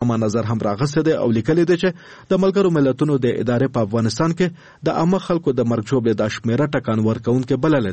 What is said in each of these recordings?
نامه نظر هم راغسته دی او لیکلی دی چې د ملګرو ملتونو د ادارې په افغانستان کې د عامه خلکو د مرګ ژوبلې د شمیره ټکان ورکوونکې بللې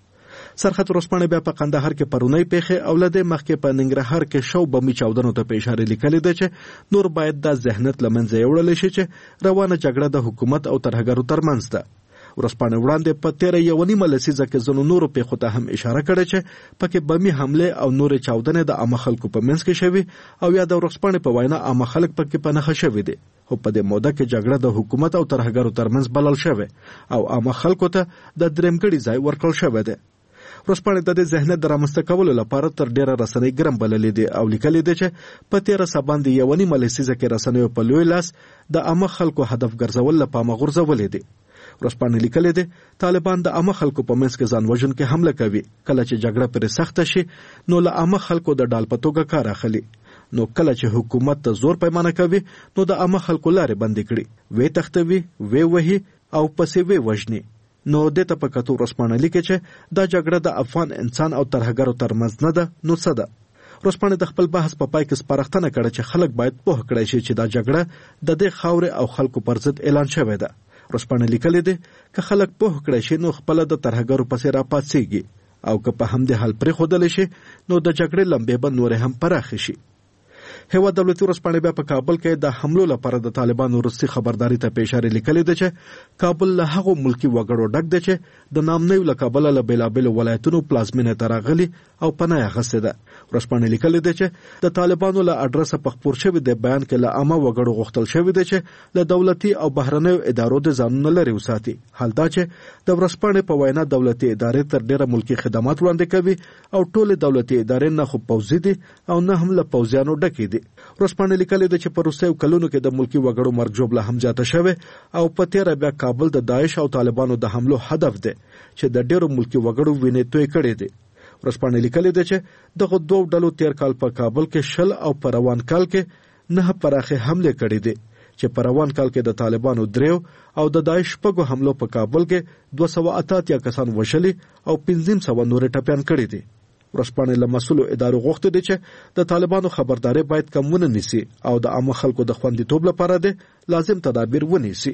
ده. سرحد ورځپاڼې بیا په قندهار کې پرونی پیښې او له دې مخکې په ننګرهار کې شو بمي چاودنو ته په اشاره لیکلی دی چې نور باید دا ذهنیت له منځه یوړل شي چې روانه جګړه د حکومت او ترهګرو ترمنځ ده. ورځپاڼې وړاندې په تیره یوه نیمه لسیزه کې ځینو نورو پیښو ته هم اشاره کړې چې پکې بمي حملې او نورې چاودنې د عامه خلکو په منځ کې شوي او یا د ورځپاڼې په وینا عامه خلک پکې په نښه شوي دي. خو په دې موده کې جګړه د حکومت او ترهګرو ترمنځ بلل شوې او عامه خلکو ته د درېمګړي ځای ورکړل شوی دی. ورځپاڼې د دې ذهنیت د رامنځته کولو لپاره تر ډیره رسنۍ ګرم بللې دي او لیکلي دي چې په تیره سه باندې یوه نیمه لسیزه کې رسنیو په لوی لاس د عامه خلکو هدف ګرځول له پامه غورځولې دي. ورځپاڼې لیکلي دي طالبان د عامه خلکو په منځ کې ځان وژونکې حمله کوي. کله چې جګړه پرې سخته شي نو له عامه خلکو د ډال په توګه کار اخلي. نو کله چې حکومت ته زور پیمانه کوي نو د عامه خلکو لارې بندې کړي، وې تختوي، وې وهي او پسې وې وژني. نو دته په کتو ورځپاڼه لیکي چې دا جګړه د افغان انسان او ترهګرو ترمنځ نه ده نو څه ده. ورځپاڼې د خپل بحث په پای کې سپارښتنه کړې چې خلک باید پوه کړي شي چې دا جګړه د دې خاورې او خلکو پر ضد اعلان شوې ده. ورځپاڼې لیکلي دي که خلک پوه کړي شي نو خپل د ترهګرو پسې راپاڅېږي او که په همدې حال پرېښودلی شي نو د جګړې لمبې به نورې هم پراخې شي. هیواد دولتي ورځپاڼې بیا په کابل کې د حملو لپاره د طالبانو وروستي خبرداري ته په اشاره لیکلي ده چې کابل له هغو ملکي وګړو ډک دی چې د نامنیو له کابله له بېلابېلو ولایتونو پلازمینې ته راغلي او پناه یې اخیستې ده. ورځپاڼې لیکلي ده چې د طالبانو له اډرسه په خپور شوي د بیان کې له عامه وګړو غوښتل شوي ده چې له دولتي او بهرنیو ادارو د ځانونه لرې وساتي. حال دا چې د ورځپاڼې په وینا دولتي ادارې تر ډیره ملکي خدمات وړاندې کوي او ټولې دولتي ادارې نه خو پوځي دي او نه هم له پوځیانو ډکې دي. ورځپاڼې لیکلي ده چې په وروستیو کلونو کې د ملکي وګړو مرګ ژوبله هم زیاته شوې او په تیره بیا کابل د داعش او طالبانو د حملو هدف دی چې د ډیرو ملکي وګړو وینې توی کړې دي. ورځپاڼې لیکلي ده چې دغه دوه ډلو تیر کال په کابل کې 10 او په روان کال کې 9 پراخې حملې کړې دي چې په روان کال کې د طالبانو 3 او د داعش 5 حملو په کابل کې 288 کسان وژلي او 1500 نور ټپيان کړي دي. ورځپاڼې له مسؤلو ادارو غوښتي دي چې د طالبانو خبرداري باید کم ونه نیسي او د عامه خلکو د خوندیتوب لپاره دي لازم تدابیر ونیسي.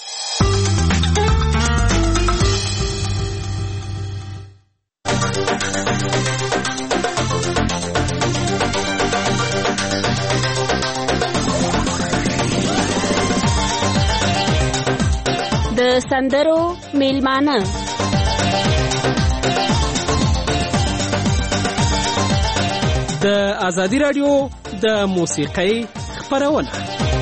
د سندرو میلمانه د ازادي رادیو د موسیقۍ خپرونه.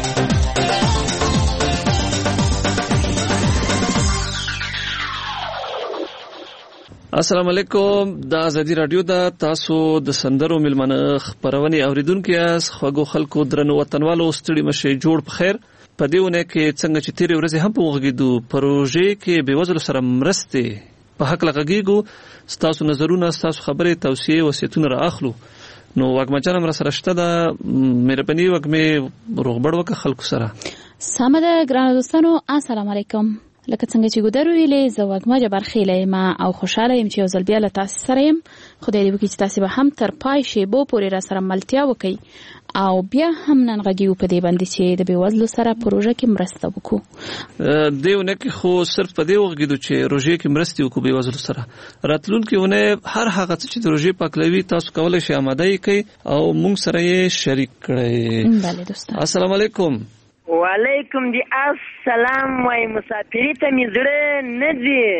السلام علیکم. د ازادي رادیو د تاسو د سندرو میلمانه خپرونه اوریدونکو یاست. خوږو خلکو درنو وطنوالو ستړي مشه جوړ په خیر. په دیونه کې څنګه چې تیرې ورځې هم په وغږیدو پروژې کې بېوزلو سره مرستې په حق لغږیږو. ستاسو نظرونه، ستاسو خبرې، توصیې، وصیتونه را اخلو. نو واګما جانم را سره شته ده، مهرباني وکړئ روغبړ وکړه خلکو سره. سمه ده ګرانو دوستانو، السلام علیکم. لکه څنګه چې ګودر ویلې زه واګما جبر خیله یم او خوشاله یم چې یو ځل بیا له تاسو سره یم. خدای دې وکړي چې تاسو به هم تر پای شیبو پورې را سره ملتیا وکړي او بیا هم نن غږیو په دې باندې چې د بېوزلو سره پروژه کې مرسته وکړو. دیونه کې خو صرف په دې وغږیدو چې روژې کې مرستې وکړو بېوزلو سره. راتلونکي ونه هر هغه څه چې د روژې پاکلوي تاسو کولی شئ آماده یې کړئ او موږ سره یې شریک کړئ. بله دوستان. السلام علیکم. وعلیکم دی السلام. وای مسافری ته می زړه نه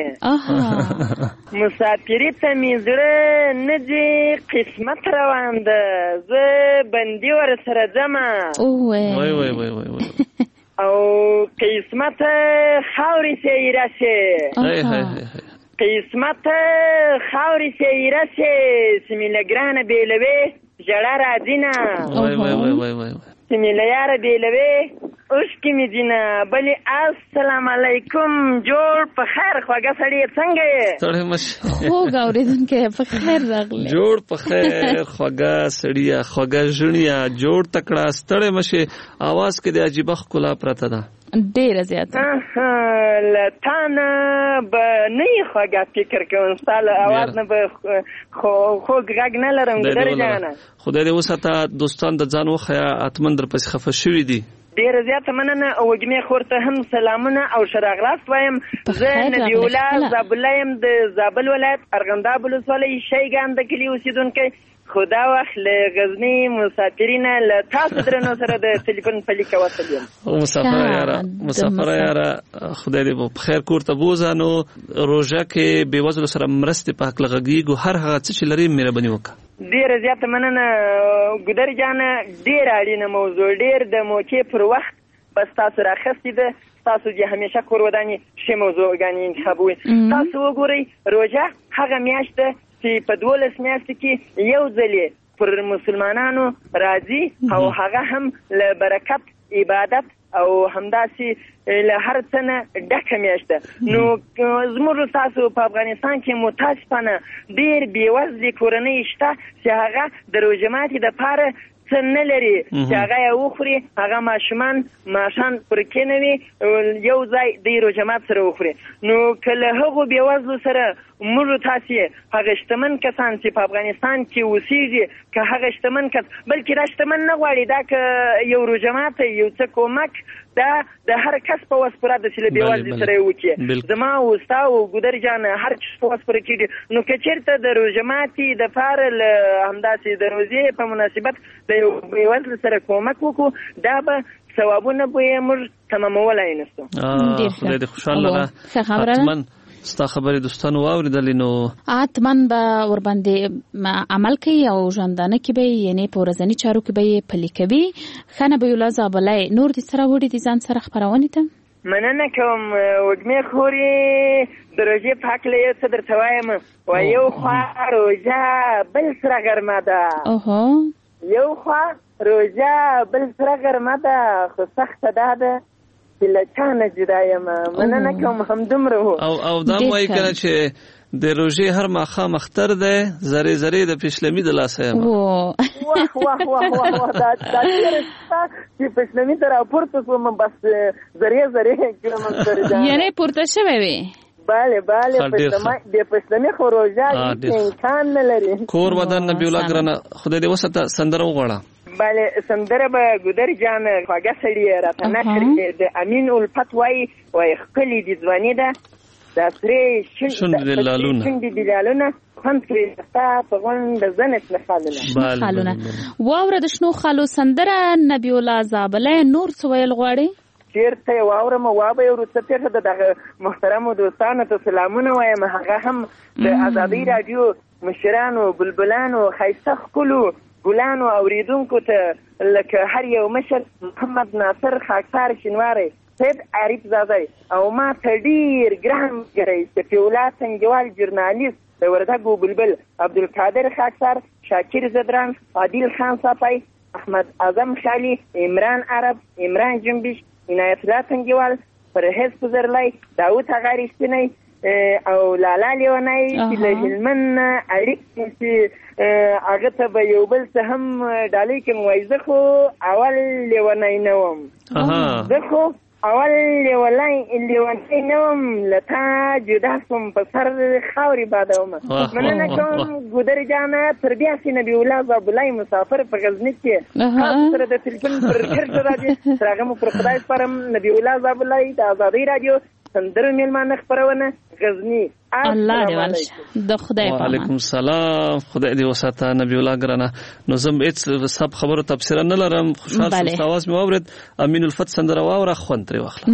دی، مسافری ته می زړه نه دی، قسمت روان ده زه بندي ور سره ځم. وای وای وای وای او قسمت خاوري سي راشه، قسمت خاوري سي راشه، سمیلګرانه بیلوي جړه راځینه. وای وای وای وای وای سمیلیاره بیلوي اوس کې می دینه. بلی السلام علیکم. جوړ په خیر خواږه سړی څنګه یې؟ سړی مشه خوږ اورېدونکی په خیر راغلی. جوړ په خیر خواږه سړیه، خواږه ژڼیه، جوړ تکړه ستړی مشه. اواز کې د عجیبه ښکلا پرته ده. ډیره زیاته لتانه به نه خوږه فکر کوم ستاله اواز نه به خوږ غږ نه لرم ګودر جانه خدای دې وساته دوستان د ځان وخیا اتمن در پس خفه شوی دي ډیره زیاته مننه او وګمې خورته هم سلامونه او شراغلاس وایم زه نبی الله زابله يم د زابل ولایت ارغنداب ولسوالۍ شیګان د کلی اوسیدونکو خدا وخت له غزنی مسافرین له تاسو درنو سره د ټلیفون په لیک وصل یم مسافر یاره خدای دې په خیر کور ته بوزانو روزه کې به وزل سره مرسته پاک لغږیږي هر هغه څه چې لري مهرباني وکړه ډیره زیاته مننه ګودر جان ډیر اړینه موضوع ډیر د موقع پر وخت بس تاسو راخستې ده تاسو دې همیشه کور ودانی شی موضوع غانې انتخابوي تاسو وګورئ روزه هغه میاشت چې په 12 میاشتې کې یو ځلې پر مسلمانانو راځي او هغه هم له برکت عبادت او همداسې له هر څه نه ډکه میاشت ده نو زموږ تاسو په افغانستان کې متاسفانه ډېر بېوزلې کورنۍ شته چې هغه د روژه ماتي دپاره څه نه لري چې هغه یې وخوري هغه ماشومان ماښام پر کېنوي یو ځای د روژه مات سره وخوري نو که له هغو بېوزلو سره موږ تاسې هغه شتمن کسان چې په افغانستان کې اوسېږي که هغه شتمن کس بلکې دا شتمن نه غواړي دا که یو روژه ماته یو څه کومک دا د هر کس په وس پوره ده چې له بېوزلي سره یې وکړي زما او ستا او ګودر جان هر چیز په وس پوره کېږي نو که چېرته د روژه ماتي دپاره له همداسې د روژې په مناسبت د یو بېوزله سره کومک وکړو دا به ثوابونه به یې موږ تمامولی نشو خدای دې خوشحاله ده حتما ستا خبرې دوستانو واورېدلې نو حتمن به ورباندې عمل کوي او ژوندانه کې به یعنې په ورځني چارو کې به یې پلي کوي ښه نبی الله زابلی نور دې سره وړي دي ځان سره خپرونې ته مننه کوم وږمې خورې د روژې په هکله یو څه درته وایم یو خوا روژه بل سره غرمه ده یو خوا روژه بل سره غرمه ده خو سخته دا ده چې له چا نه جدا یم مننه کوم همدومره و او دا مو وایي کنه چې د روژې هر ماښام اختر دی زرې زرې د پیشلمي د لاسه یم واه دا ډېره شته چې پیشلمي ته راپورته شوم بس زرې کړم یعنې پورته شوی وې بله د پیشلمي خو روژه امکان نه لري کور ودان نبی الله ګرانه خدای دې وساته سندره وغواړه بله سندره به ګودر جان خواږه سړي راته نشر د امین الفت وایي ښکلې دي ځواني ده د سرې شونډې د لالونه خوند کړي ستا په غونډ زنې شنه خالونه واوره د شنو خالو سندره نبی الله زابلی نور څه ویل غواړي چېرته یې واورم وابه یې وروسته پېښه د دغه محترمو دوستانو ته سلامونه وایم هغه هم د ازادۍ راډیو مشرانو بلبلانو ښایسته ښکلو ګلانو اوریدونکو ته لکه هر یو مشر محمد ناصر خاکسار شینواری سید عارف زادی او ما ته ډېر ګران ملګری صفي الله څنګهوال ژورنالیست د وردګو بلبل عبدالقادر خاکسار شاکر زدران عادل خان صافی احمد اعظم خالي عمران عرب عمران جنبش عنایت الله څنګهوال پرهیز پزرلی داود هغه رښتینی او لالا لیونی چې له هلمند اړیکې چې هغه ته به یو بل څه هم ډالۍ کوم وایي زه خو اول لیونی نه وم اول لیونی نه وم له تا جدا شوم په سر خاورې بادومه مننه کوم ګودر جانه تر بیا چې نبی الله زابلی مسافر په غزني کې تاسو سره د تلیفون پر چرته راځي تر هغه مو پر خدای سپارم نبی الله زابلی د ازادۍ راډیو سندرو میلمانه خپرونه غزني الله دې ورشه د خدای په وعلیکم السلام خدای دې وساته نبی الله ګرانه نو زم هیڅ سب خبرو تفسیر نه لرم خوشحال شوم تاسو مې واورید امین الفت سندره واوره خوند ترې واخله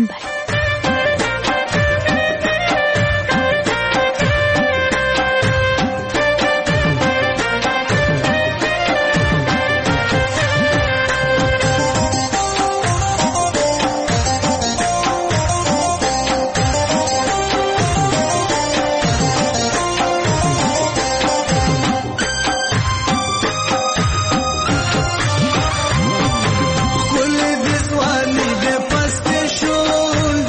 Kul biswani de paste shul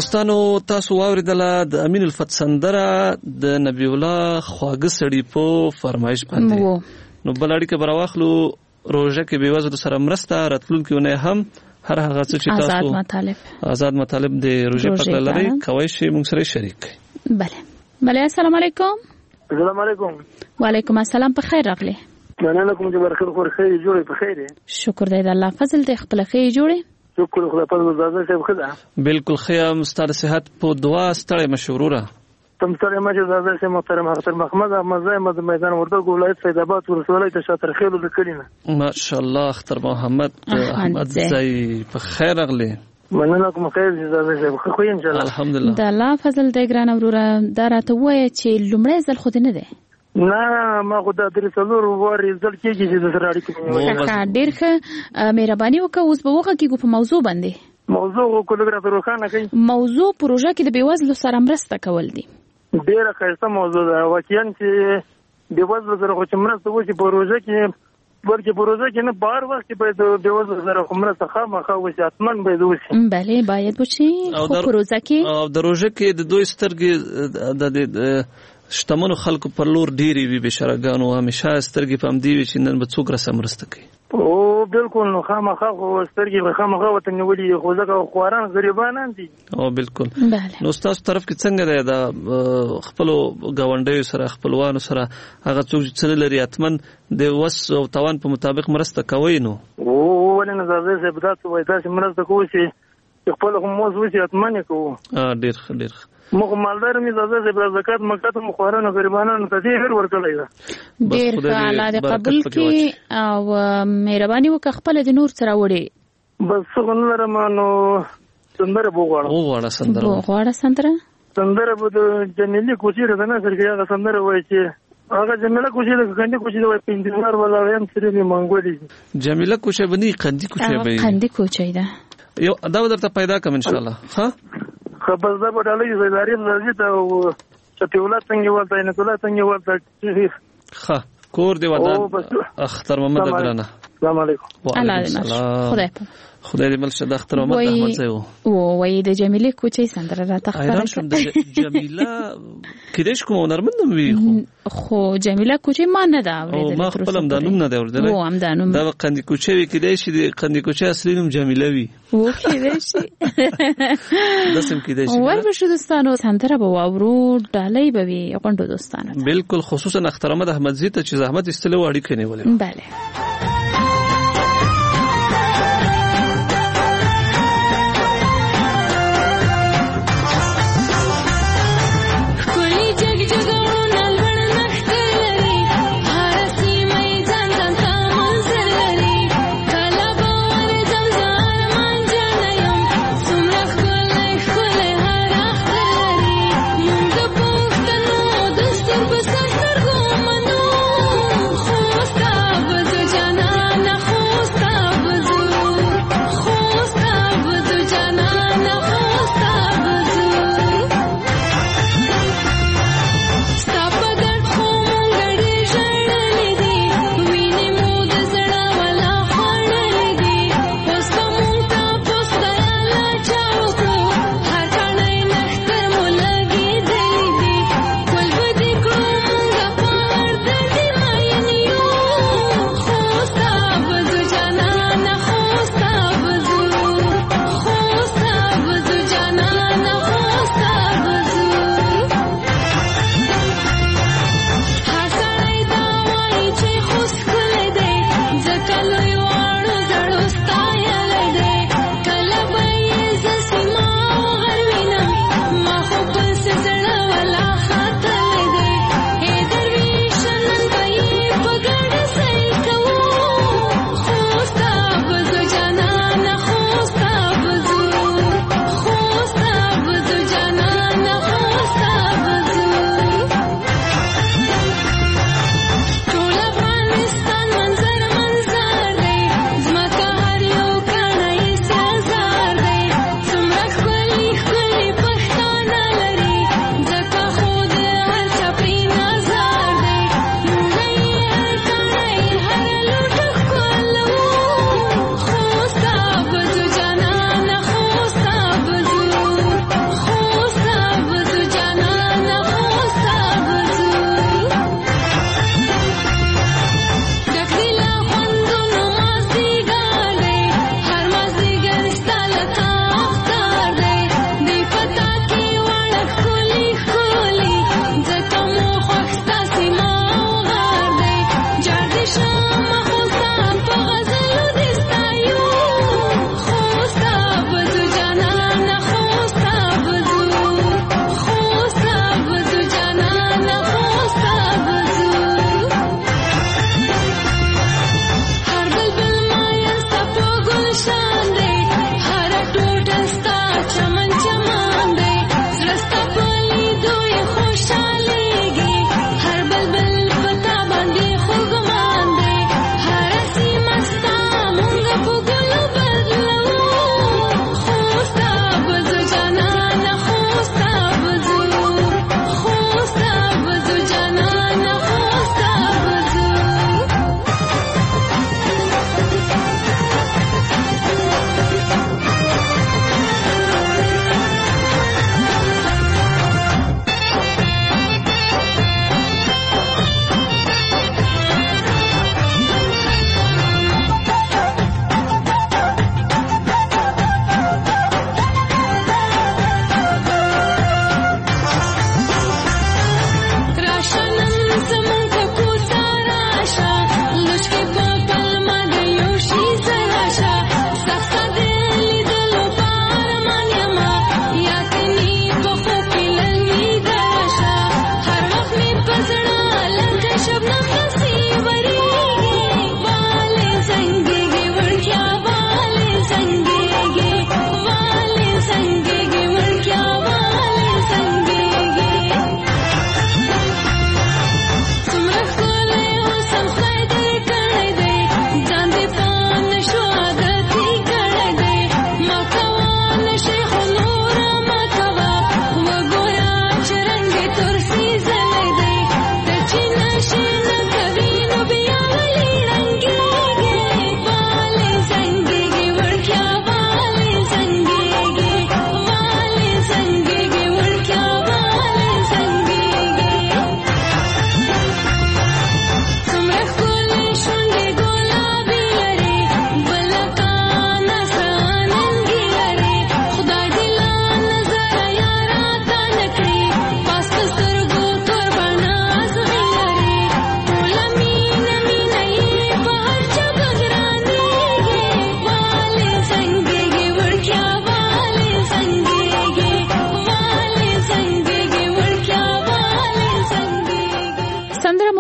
دوستانو تاسو واوریدله د امین الفت سندره د نبی الله خواږه سړي په فرمایش باندې نو بل اړیکه براواخلو روزه کې بېوزلو سره مرسته راتلونکي ونه هم هر هغه څه چې تاسو آزاد مطالب د روزه په لري کوي شي موږ سره شریک کړئ. بله السلام علیکم. السلام علیکم. وعلیکم السلام. په خیر راغلی. مننه کوم چې برخه خور خیر جوړې په خیر. شکر دی د الله فضل دی خپل خیر جوړې. شکر خدای په زړه صاحب خدا بالکل خیام ستاره صحت په دعا ستړی مشوروره تم ستړی مشه زړه صاحب محترم اختر محمد احمد زاید میدان وردګ ولایت فیض آباد ولسوالۍ ته شاطر خیلو لیکلینه ماشاءالله اختر محمد احمد زاید په خیر اغلی مننه کوم خیر زړه صاحب خو ان شاء الله الحمدلله د الله فضل دی ګران وروره دا راته وایي چې لومړی ځل خو دې نه دی نه ما خو دا درې څلور وارې ځل کېږي چې د سره اړیکې ډېر ښه مهرباني وکړه. اوس به وغږیږو په موضوع باندې. موضوع خو لږ راته روښانه کړئ. موضوع پروژه کې د بېوزلو سره مرسته کول دي. ډېره ښایسته موضوع ده واقعا چې بېوزلو سره خو چې مرسته وشي پروژه کې بلکې پروژه کې نه بهر وخت کې باید بېوزلو سره خو مرسته خامخا وشي حتما باید وشي. بلې باید وشي خو پروژه کې او د روژه کې د دوی سترګې د شتمنو خلکو پر لور ډېرې وي بېشرهګانو همیشه سترګې په همدې وي چې نن به څوک راسره مرسته کوي. او بالکل نو خامخا خو سترګې به خامخا ورته نیولي خو ځکه خواران غریبان دي. او بالکل نو ستاسو طرف کې څنګه دی د خپلو ګاونډیو سره خپلوانو سره هغه څوک چې څه نه لري حتما د وس او توان په مطابق مرسته کوئ نو ولې نه زړه صاحب دا څه وایي تاسې مرسته کوو چې خپل خو موز وشي حتما یې کوو. ډېر ښه ډېر ښه مخ مالدار می زړه صاحب زکات مکات مخوارانو غریبانو ته دې هر ورکړی دا ډېر ښه الله دې قبول کړي او مهرباني وکړه خپل د نور سره وړي بس څنګه لرم نو سندره بوغواړه سندره به د جمیلې کوچی راځنه سره هغه سندره وایي چې هغه جمیله کوچی د قندی کوچی د پینځمار ولا ویم سره می منګولې جمیله کوچی بني قندی کوچی به قندی کوچی ده یو دا درته پیدا کوم ان شاء الله. ها خبر ده په ډالۍ زیداریم راځي ته او چتیولات څنګه ولته نه کوله څنګه ولته ښه کور دی ودا اختر محمد ګرانه. السلام علیکم. الله خدای دې ملشه د اختر محمد احمد زاید وای د جمیله کوچی سندره را تخبر شم د جمیله کیدش کوم نرمندم وی خو جمیله کوچی ما نه دا او ما خپل هم دانوم نه دا ورته او هم دانوم دا قندی کوچی وی کیدش د قندی کوچی اصلي نوم جمیله وی او کیدش دسم کیدش ور بشو دوستانو سندره به واورو ډالۍ به وي غونډو دوستانو بالکل خصوصا اختر محمد احمد زاید ته چې زحمت استلو اړیکې نیولې. بله Jana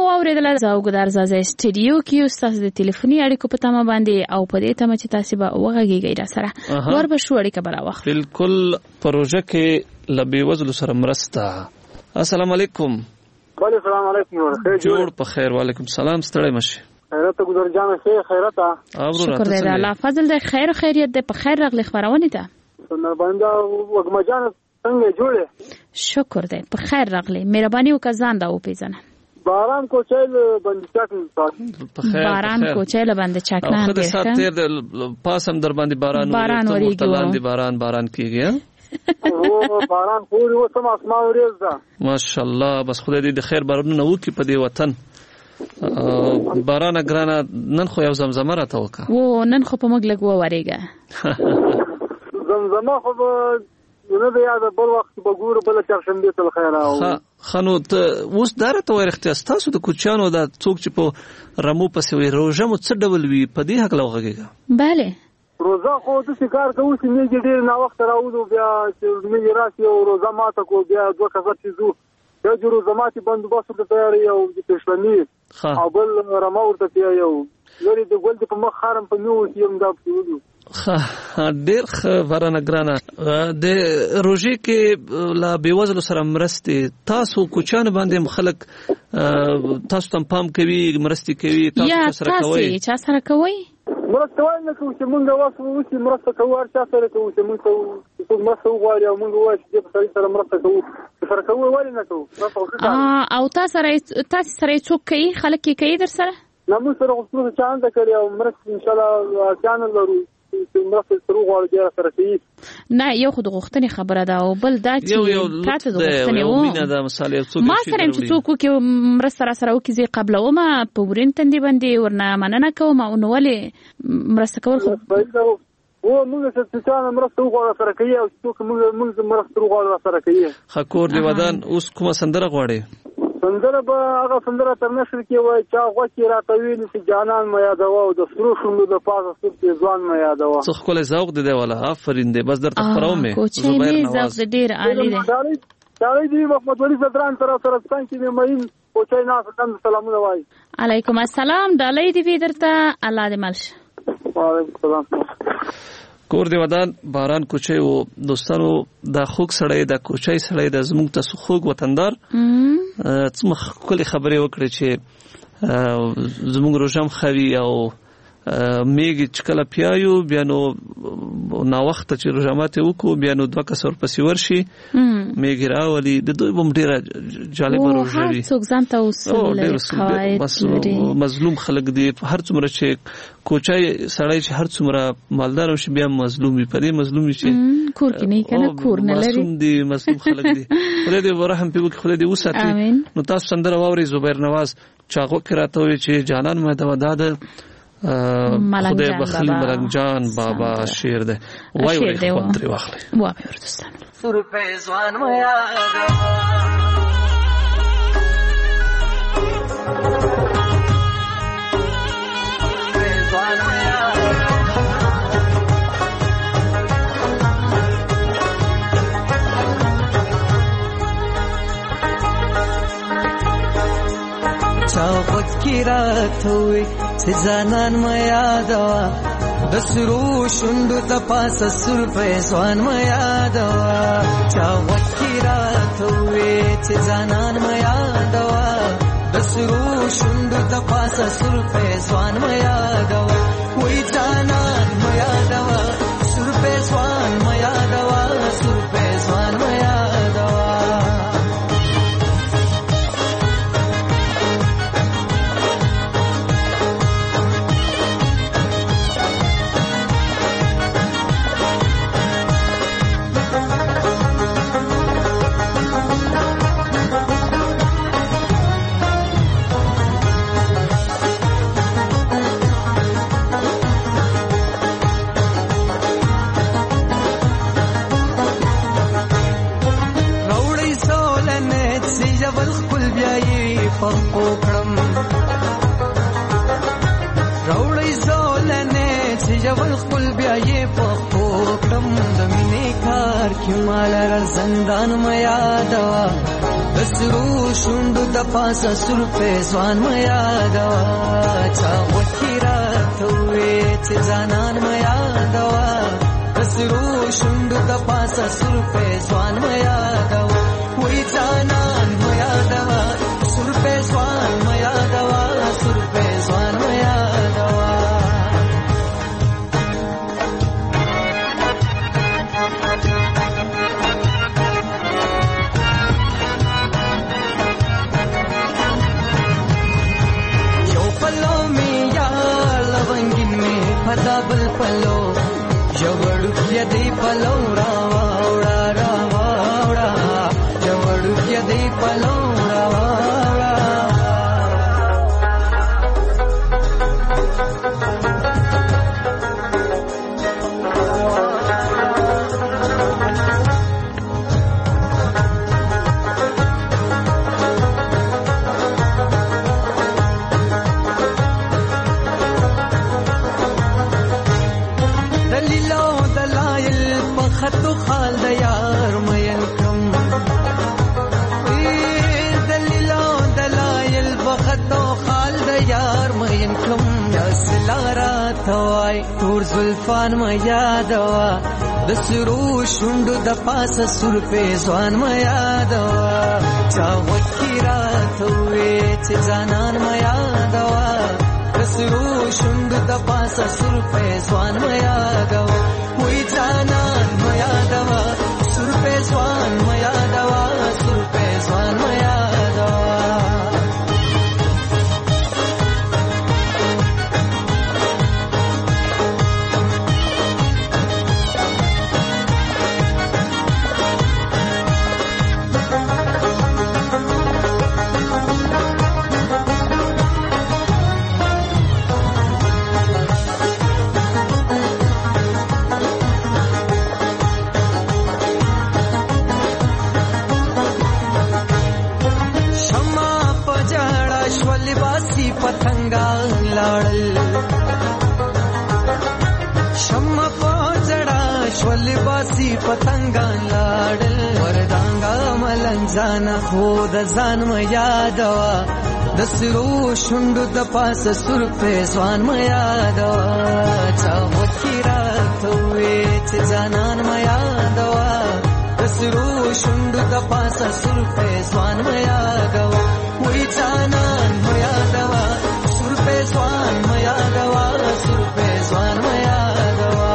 واوریدل زاوګدار زازه سټډیو کې استاد د ټلیفوني اړیکو په تمه باندې او په دې تمه چې تاسو به وغږیږئ را سره ور به شو اړیکه برا وخت بالکل پروژه کې لبي وزل سره مرسته. السلام علیکم. وعلیکم السلام علیکم. جوړ په خیر. وعلیکم السلام. ستړی مشي. خیرته ګذر جان شه خیرته. شکر دې الله فضل دې خیر خیریت دې په خیر راغلی خبرونه ته. نو باندې وګما جان څنګه جوړه؟ شکر دې په خیر راغلی. مهرباني وکړه ځان دا وپیژنه. باران کوچل باندې چاکنه په خیر. باران کوچل باندې چاکنه. خو د سات تیر د پاسم در باندې باران ورېږي. باران کیږي. او باران خوري او سم اسمان ورېز ده. ماشاءالله. بس خدای دې د خیر بارونه نو کی په دې وطن. باران ګرانه نن خو یو زمزمه راته وکړه. و نن خو په موږ لګ وورېګه. زمزمه خو نه دی یاد بل وخت به ګور بل چرشنبه تل خیره. خنو ته اوس درته ورختیا تاسو د کوچانو د څوک چې په رمو پسې وي روزه مو څه ډول وي په دې حق لوغږي؟ bale روزه خو د شکار کوو چې میږي ډیر نا وخت راوځو بیا چې میږي راشي او روزه ماته کو بیا دوه کسه چیزو یو جو روزه ماتي بندوبست ته تیاری او د پښلنی او بل رمو ورته پیو لري د ګل په مخ خارم په نو یم دا پسولو. ډیر ورانه ګرانه د روزي کې لا بیوزلو سره مرسته تاسو کوچان باندې مخلق تاسو تم پام کوي مرستي کوي تاسو سره کوي چا سره کوي مرسته وای نه کوم چې مونږ واسو مرسته کوو هر چا سره کوو چې مونږ ته مرسته وغواړي او مونږ وایو چې په سره مرسته کوو سره کوو وای نه کوو او تاسو سره څوک کوي خلک کوي در سره نو موږ سره خصوصا چانه کړی او مرسته ان شاء الله چانل لرو مرسته سره غواړي سره کوي نه یو خود غوښتنې خبره ده او بل دا چې تاسو غوښتنې و مینه ده مثال یو څوک ما سره چې څوک کې مرسته سره وکړي قبل او ما په ورین تندې باندې ورنه مننه کوم او نو ولې مرسته کول خو او موږ چې څنګه مرسته وغواړو سره کوي او څوک موږ مرسته وغواړو سره کوي. خکور دی ودان اوس کومه سندره غواړي؟ سندره به هغه سندره تر نشر کې وای چا غوښتي راته ویل چې جانان مې یادوه او د سرو شونډو د پاسه سپې ځوان مې یادوه. څه خپل ذوق دی ولا آفرین دی بس درته خبرو مې زبیر نواز ډیر عالی دی. چاري دی محمد ولی زدران تر سره څنګه کې مې کوچای ناس کم سلامونه وای. علیکم السلام ډالۍ دی درته الله دې ملش. وعلیکم السلام. کور دی ودان باران کوچي او دوستانو د خوګ سړی د کوچي سړی د زموږ ته خوګ وطندار څه کلی خبرې وکړي چې زموږ روزم خوي او میګ چکله پیایو بیا نو نا وخت چې روزمات وکړو بیا نو دوه کسر پسې ورشي میګ راولي د دوی بم ډیره جالب روزه وي څوک ځان ته وسله مظلوم خلک دي هر څومره چې کوچای سړی چې هر څومره مالدار شي بیا مظلوم وي پدې مظلوم شي کور کې نه کنه کور نه لري مظلوم دي مظلوم خلک دي خدای دې ورحم په خدای دې وساتي. نو تاسو سندره واوري زبیر نواز چاغو کراته وي چې جانان مې د وداد خدای بخل ملنګجان بابا شیر ده وای وای خپل تری واخلې وای ورتستان سر په ځوان ما یاد چاوت کی رات ہوئی چې ځانان ما یادوا د سرو شوندو د پاسه سر په ځوان ما یادوا چاوت کی رات ہوئی چې ځانان ما یادوا د سرو شوندو د پاسه سر په ځوان ما یادوا وای ځانان ما یادوا سر په ځوان ما یادوا سر په ځوان ما یادوا پخو کړم راوړی زولنه چې جوړ خپل بیا یې پخو کړم د مینې کار کې مال را زندان ما یادوا د دسرو شوندو د پاسه سر په ځوان ما یادوا چا وکیرا توې چې ځانان ما یادوا دسرو شوندو د پاسه سر په ځوان ما یادوا وې ځانان ما یادوا سر په ځوان ما یادوا سر په ځوان ما یادوا پدابل پلو جوړو کې دی پلو راوړا راوړا جوړو کې دی پلو راوړا خطو خال د یار مین کم دلیلو دلایل بخطو خال د یار مین کم یاسلارا توای تور زلفان ما یادوا د سرو شوندو د پاسه سر په ځوان ما یادوا چا وکیرا توې چې ځانان ما یادوا د سرو شوندو د پاسه سر په ځوان ما یادوا وې ځانان ما یادوا سر په ځوان ما یادوا سر په ځوان ما یادوا پتنگا لاړل شمع پوجړا شولې باسي پتنگا لاړل وردانګا ملنځان خود ځان ما یادوا د سرو شوندو د پاسه سر په ځوان ما یادوا چا وکیرا توې چې ځانان ما یادوا د سرو شوندو د پاسه سر په ځوان ما یادوا وې ځانان ما یادوا سر په ځوان ما یادوا سر په ځوان ما یادوا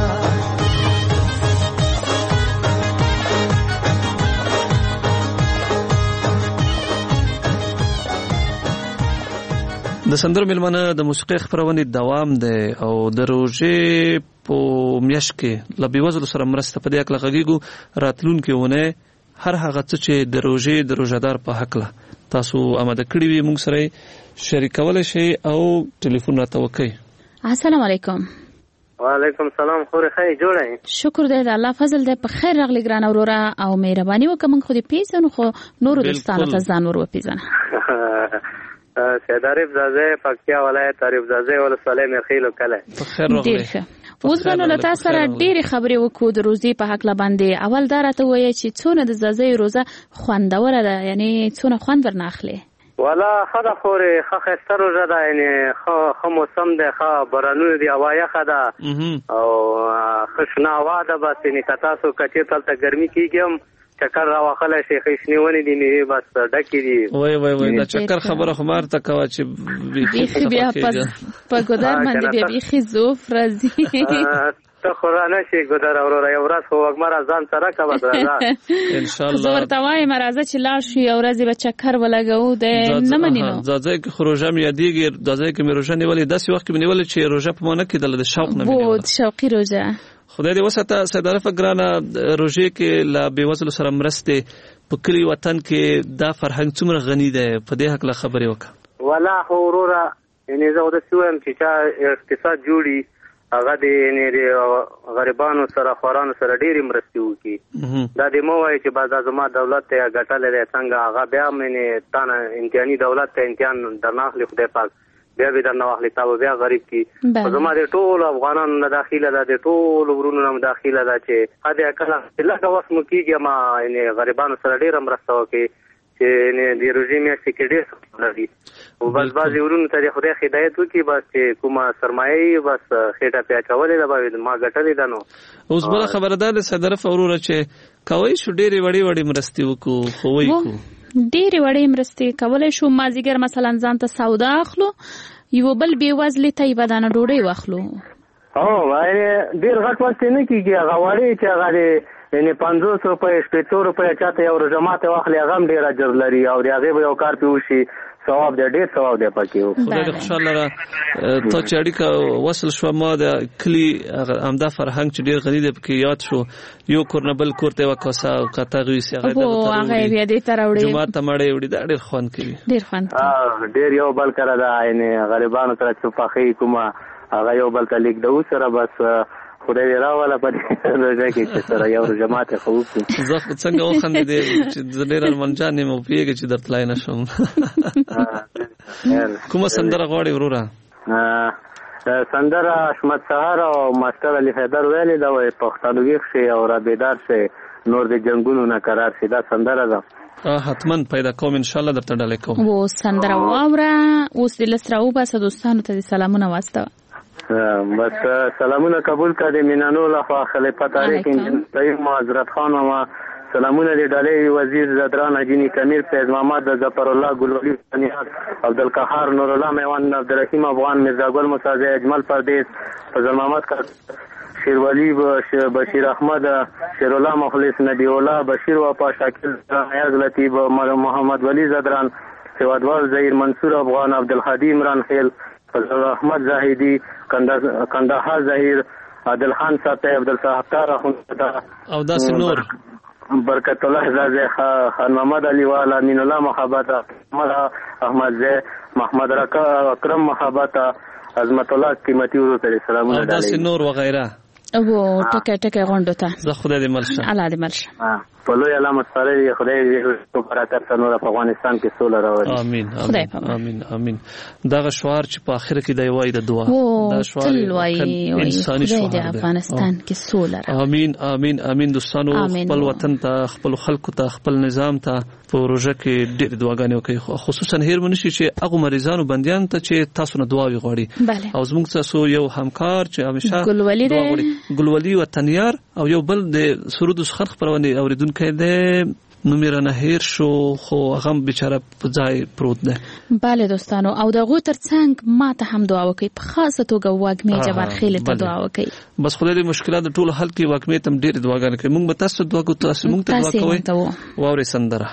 د سندرو ملمنه د موسیقي خبرونه دوام دی او د روزې په میاشت کې ل بیوزلو سره مرسته په دې اکل غږیږو راتلونکي ونه هر هغه څه چې د روزې د روزادار په حق له تاسو آماده کړی وي موږ سره شریکول شي او ټلیفون راته وکړئ. السلام علیکم. وعلیکم السلام. خوري خی جوړه شکر دی د الله فضل دی په خیر راغلی ګران اورورا او مهرباني وکم خو دې پیژنو خو نور دوستانو ته ځان ور وپیژنه. سید عارف زاده پکتیا ولایت عارف زاده ولسوالۍ مرخیلو کله په خیر راغلی. اوس غنو له تاسو سره ډېری خبرې وکړو د روزي په حق لباندې. اول دا راته وایي چې څونه د زازې روزه خوندوره ده یعنی څونه خوند ورناخلي؟ والا خدا خوري خسته روزه ده یعنی خو موسم ده خو بارانونه دی هوا یخه ده او خشنا هوا ده بس یعنی تاسو کچې تلته ګرمي کیږم چکر راوخله شي خښنیونی دي نه بس ډکی دي. وای دا چکر خبره خمار ته کوا چې بیا په ګودر باندې بیا خزوف راځي ته قرانه شي ګودر اورور یو ورځ هو وګمر ځان سره کا بدرځه ان شاء الله زور توای مرزه چې لا شي او ورځ به چکر ولګو د نه منینو ځځای کې خروجه مې یادېږي ځځای کې مې روزه نیولې داسې وخت کې نیولې چې روزه په مونږ کې د شوق نه نیولې بود شوقي روزه خدای دې وساته سید عارف ګرانه روزه کې لا بیوزلو سره مرسته په کلی وطن کې دا فرهنګ څومره غنی ده په دې حق له خبرې وکړه. ولا اورورا یعنی زه د سویم چې اقتصاد جوړي هغه د غریبانو سره خورانو سره ډېری مرستې وکړي. دا د مو وایي چې بعض زما دولت ته ګټلې څنګه هغه بیا مې تانه امتحاني دولت ته امتحان درناخلي خدای پاک بیا به درنه واخلي تاسو بیا غریب کی زما د ټول افغانانو نه داخله ده د ټول ورونو نه داخله ده چې هدا کله لکه واسمو کیږي ما یعنی غریبانو سره ډېر مرسته وکړي چې د روژې میاشتې کې ډېر لري او بس بعضې ورونو ته د خدای هدایت وکړي بس چې کومه سرمایه یې بس خېټه پې اچولې ده ما ګټلې ده. نو اوس بله خبره دا ده صدرف وروره چې کوی شو ډېرې وړې مرستې وکړو خو وایي کو ډېرې وړې مرستې کولی شو مازدیګر مثلا ځان ته سودا اخلو یو بل بېوزلې ته یوه دانه ډوډۍ واخلو. ډېر غټ وخت نه کېږي هغه وړې چې هغه د یعنې 50 روپۍ 50 روپۍ چاته یو روژه ماته واخلي هغه هم ډېر اجر لري او د هغې به یو کار پې وشي ثواب دی ډېر ثواب دی پکې. خدای دې خوشحاله لره تا چې اړیکه وصل شوه ما د کلي همدا فرهنګ چې ډېر غني دی پکې یاد شو یو کور نه بل کور ته یوه کاسه او کتغ ویسي هغه بیا دې ته راوړي جومات ته مړۍ وړي دا ډېر خوند کوي ډېر یو بل کره ده یعنې غریبانو سره چې پخوي کومه هغه یو بل ته لیږدو سره بس خدای دې راوله په دې روژه کې چې سره یو روژه ماتې خو وکړو. زه خو څنګه وخندېدې چې زه ډېر ارمانجان یم او پوهېږې چې در تلای نه شم. کومه سندره غواړې وروره؟ سندره حشمت سهار او ماسټر علي حیدر ویلې ده وایي پښتانه ویښ شي او را بیدار شي نور د جنګونو نه قرار شي. دا سندره ده حتما پیدا کوم انشاءالله درته ډالۍ کوم. و سندره واوره اوس دې لس راوباسه دوستانو ته دې سلامونه واستوه. بس سلامونه قبول کړه د مینانو لخوا خلیفه طارق انجین معذرت خان ماما سلامونه د ډالۍ وزیر زدران اجینی کمیر فیض محمد ظفر الله ګلولی بنیاد عبدالقهار نور الله میوان عبدالرحیم افغان مرزا ګل موسی اجمل پردیس فضل محمد شیرولی بشیر احمد شیر الله مخلص نبی الله بشیر وفا شاکر نیاز لطیف محمد ولی زدران سوادوال زهیر منصور افغان عبدالهادی عمران خیل فضل احمد زاهدی کندهار زهیر عادل خان صاحب عبدالستار اخوندزاده او داسې نور برکت الله زازی خان محمد علی والا امین الله محبت احمد زی محمد رکا اکرم محبت عظمت الله قیمتي ورو ته سلامونه او داسې نور وغیره او ټکه غونډو ته زه خدای دې مل شه الله دې مل شه په لوی علامت سره خدای دې برکت سره په افغانستان کې سوله راوړي. امين امين امين. دغه شعار چې په اخر کې دی وای د دعا دا شعار انساني شعار دی افغانستان کې سوله راوړي. امين امين امين. دوستانو خپل وطن ته خپل خلکو ته خپل نظام ته په روژه کې ډېر دعاګانې وکړي خصوصا هیر منشي چې هغه مریضانو بنديان ته چې تاسو نه دعا وغواړي او زموږ تاسو یو همکار چې همیشه ګلولي وطنیار او یو بل د سرود سخن خبرونه اوریدونکو دی نو میرا نه هیر شو خو هغه بیچاره په ځای پروت دی. bale دوستانو او دغه ترڅنګ ما ته هم دعا وکړئ په خاصه توګه واګمې جبر خیل ته دعا وکړئ بس خدای دې مشکلات ټول حل کړي واګمې تم ډېر دعاګانې کوي موږ به تاسو دعا کوو تاسو موږ ته دعا کوئ واورې سندره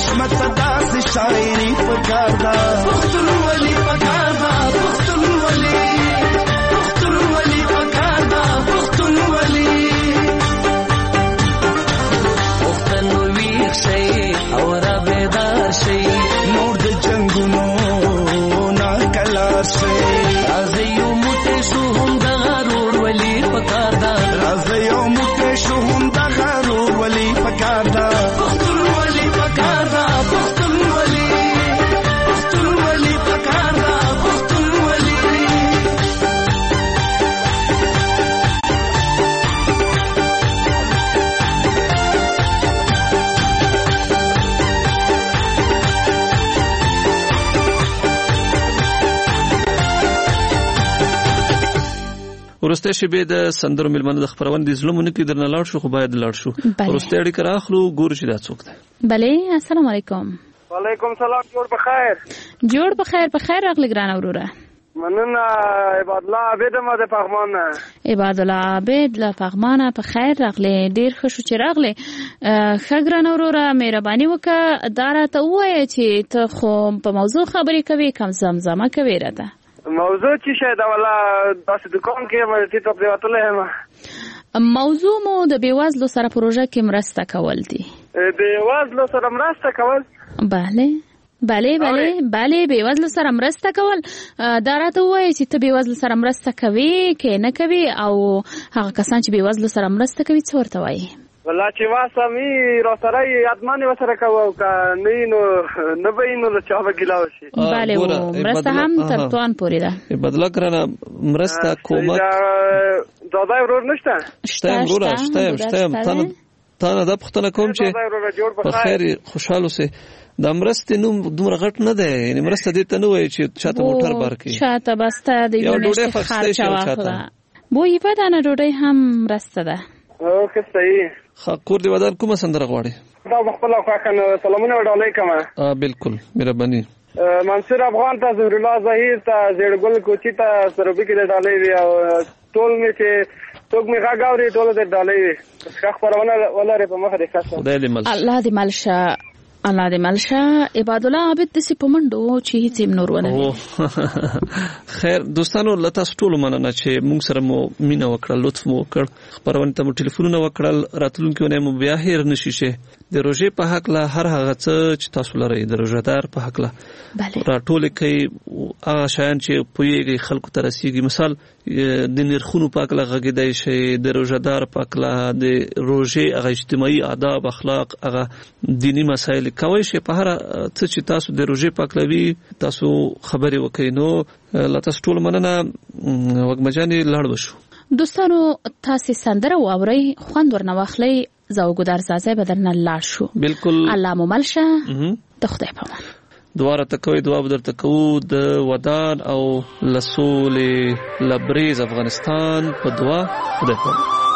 قسمت داسې شاعري پکار ده پښتونولي پکار ده پښتونولي پښتونولي پکار ده پښتونولي پښتنو ویښ شئ او را بیدار شئ نور د جنګونو نه کلار شئ راځئ یو موټی شو هم دغه ورورولي پکار ده راځئ یو موټی شو هم دغه ورورولي پکار ده پښتونولي پکار ده پښتونولي پښتونولي پکار ده پښتونولي ورسته شبه د سندرو ملمنه د خبرونه د ظلمونه کې درنه لاړ شو خو باید لاړ شو ورسته اړیکه راخلو ګور چې دا څوک ده بله السلام علیکم وعلیکم سلام جوړ بخیر جوړ بخیر بخیر راغلی ګران وروره مننه عباد الله عابد ما د پغمان عباد الله عابد له پغمان په خیر راغلی ډیر ښه شو چې راغلی ښه ګران وروره مهرباني وکړه دا راته ووایه چې ته خو په موضوع خبرې کوې کم زمزمه کوې راته موضوع چې شاید ولا داسې دکان کې مې ته پریوتلې هم موضوع مو د بیوزلو سره پروژه کې مرسته کول دي بیوزلو سره مرسته کول بله بیوزلو سره مرسته کول دا راته وایي چې ته بیوزلو سره مرسته کوي کې نه کوي او هغه کسان چې بیوزلو سره مرسته کوي څه ورته وایي والله چې واسه می را سره یادمانه وسره کوو که نه به اینو چا به ګیلا وشي بله مرسته هم تر توان پورې ده بدلا کرانه مرسته کومک دادای ورور نشته شته تا نه دا پښتنه کوم چې په خیر خوشاله سي دا مرسته نوم دومره غټ نه ده یعنی مرسته دې ته نه وایي چې چاته موټر بارکي چاته بسته دی یو ډوډۍ خرچه واخله بو یې په دانه ډوډۍ هم مرسته ده اوکې صحیح کور دی ودان کومه سندره غواړي دا خپل خواخنه سلامونه وډالای کما بالکل مهرباني منصور افغان ته زهر الله ظهیر ته زیړګل کوچی ته سروبي کې ډالای وی او ټول می چې څوک می غاګاوري ټول دې ډالای وی ښه خبرونه ولاره په مخه دې ښه خدای دې ملشه الله دې ملشه الله دې ملشه عباد الله عابد دې په منډو چې هیڅ نور ونه خیر دوستانو لته ټول مننه چې موږ سره مو مینا وکړل لطف مو وکړ خبرونه ته مو ټلیفونونه وکړل راتلونکو نه مو بیا هیر نشي شه د روزې په حق له هر هغه څه چې تاسو لرئ د روزدار په حق له راټول کوي هغه شیان چې پویږي خلکو ته رسیږي مثال د نرخونو په حق له غږیدای شي د روزدار په حق له د روزې هغه اجتماعي آداب اخلاق هغه دینی مسایل کوي شي په هر څه چې تاسو د روزې په حق لوي تاسو خبرې وکړئ نو لته ټول مننه وګمجاني لاړ وشو دوستانو تاسو سندره واورئ خوند ورنواخلئ زوګدار سازه بدرنه لاړ شو بالکل الله مو ملشه ته خدای پامان دواره تکوي دعا بدرته کو د ودان او لسول لبریز افغانستان په دعا خدای پامان